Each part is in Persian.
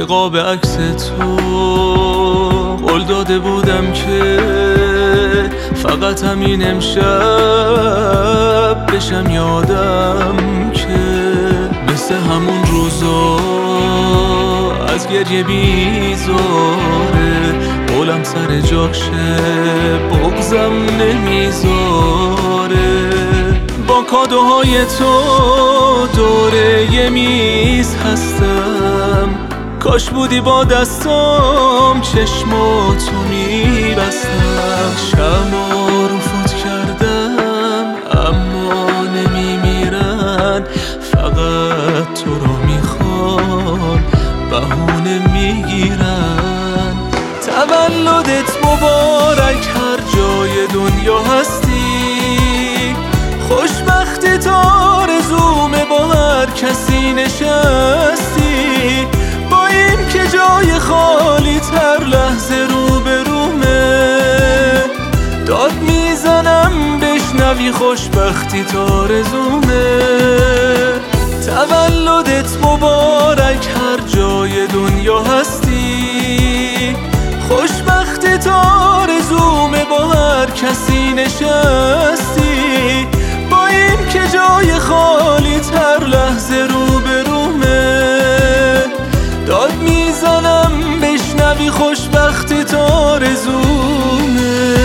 نقاب عکس تو قول داده بودم که فقط همین امشب بشم یادم که مثل همون روزا از گریه بیزاره قولم سر جاشه بغضم نمیذاره با کادوهای تو دوره یه میز هستم کاش بودی با دستام چشماتو میبستم شمع رو فوت کردم اما نمیمیرن فقط تو رو میخوان بهونه میگیرن تولدت مبارک هر جای دنیا هستی خوشبختی تا آرزومه با هر کسی نشستی با این که جای خالی تر لحظه رو به رومه داد میزنم بشنوی خوشبختی تا آرزومه تولدت مبارک هر جای دنیا هستی خوشبختی تا آرزومه با هر کسی نشستی با این که جای خالی تر لحظه رو به رومه داد میزنم بشنوی خوشبختی تا آرزومه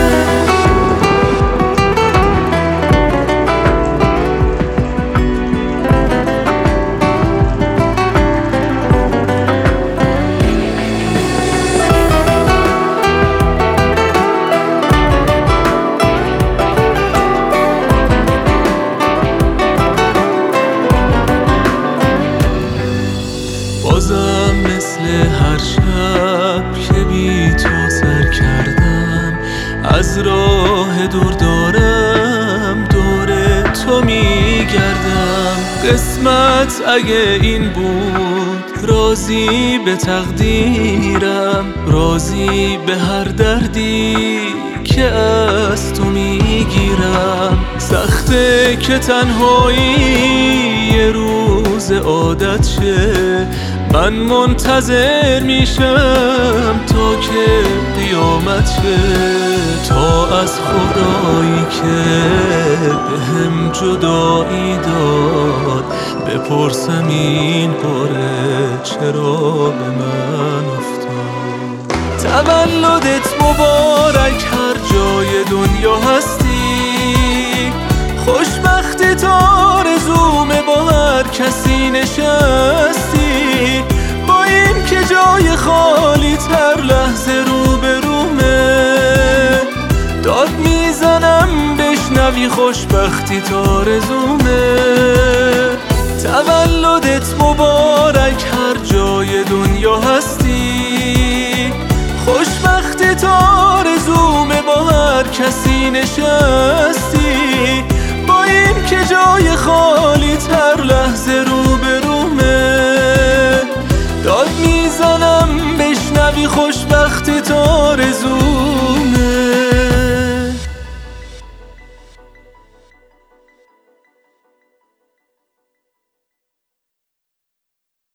بازم مثل هر شب که بی تو سر کردم از راه دور دارم دور تو میگردم قسمت اگه این بود راضی به تقدیرم راضی به هر دردی که از تو میگیرم سخته که تنهایی یه روز عادت شه من منتظر میشم تا که قیامت شه تا از خدایی که بهم جدایی داد بپرسم این باره چرا به من افتاد تولدت مبارک هر جای دنیا هستی خوشبختی تا آرزومه با هر کسی نشستی با این که جای خالی تر لحظه رو به رومه داد میزنم بشنوی خوشبختی تا آرزومه تولدت مبارک هر جای دنیا هستی خوشبختی تا آرزومه با هر کسی نشستی با این که جای خالی تر لحظه رو به رومه داد میزنم بشنوی خوشبختی تا آرزومه